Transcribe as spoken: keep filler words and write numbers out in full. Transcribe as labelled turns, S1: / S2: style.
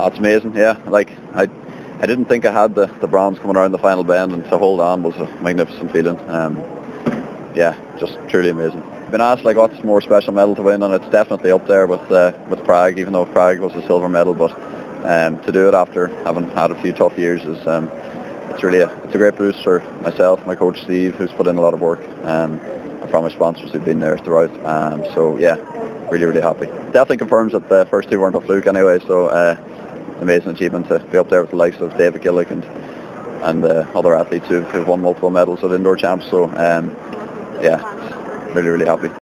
S1: That's amazing. Yeah, like I, I didn't think I had the, the bronze coming around the final bend, and to hold on was a magnificent feeling. Um, yeah, just truly amazing. I've been asked like what's the more special medal to win, and it's definitely up there with uh, with Prague, even though Prague was a silver medal. But um, to do it after having had a few tough years is um, it's really a, it's a great boost for myself, my coach Steve, who's put in a lot of work, um, and from my sponsors who've been there throughout. Um, so yeah, really really happy. Definitely confirms that the first two weren't a fluke anyway. So uh, amazing achievement to be up there with the likes of David Gillick and and uh, other athletes who've, who've won multiple medals at indoor champs. So um, yeah, really really happy.